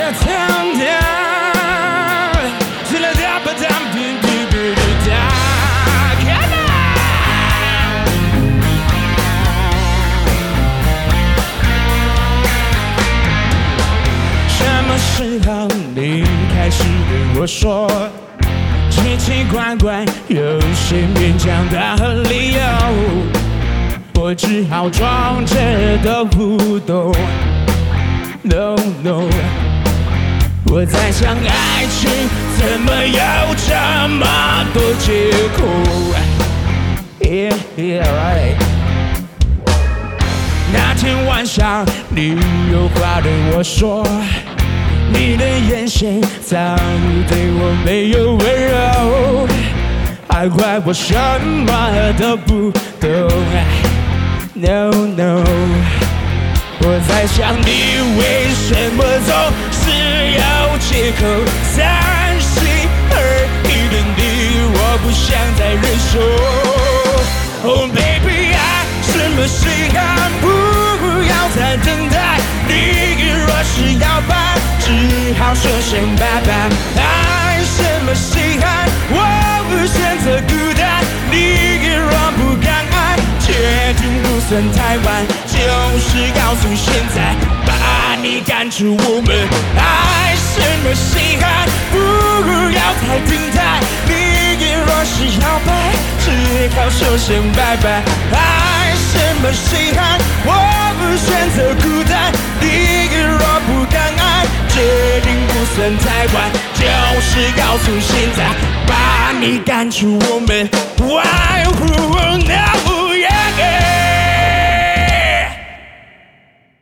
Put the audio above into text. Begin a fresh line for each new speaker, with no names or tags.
时候你开始对我说奇奇怪怪，有些勉强的理由，我只好装着都不懂。No no， 我在想爱情怎么有这么多借口 ？Yeah yeah right。那天晚上你有话对我说。你的眼神早已对我没有温柔，还怪我什么都不懂。No no， 我在想你为什么总是有借口？32的你，我不想再忍受。Oh baby， 爱什么时候不要再等待？你若是要搬，只好说声拜拜。爱什么稀罕，我不选择孤单。你若不敢爱，决定不算太晚，就是告诉现在，把你赶出我们。爱什么稀罕，不要再等待。你若是要搬，只好说声拜拜。爱什么稀罕，我不选择孤单。你若不敢爱，决定不算太晚，就是告诉现在，把你赶出我们。Why? Now?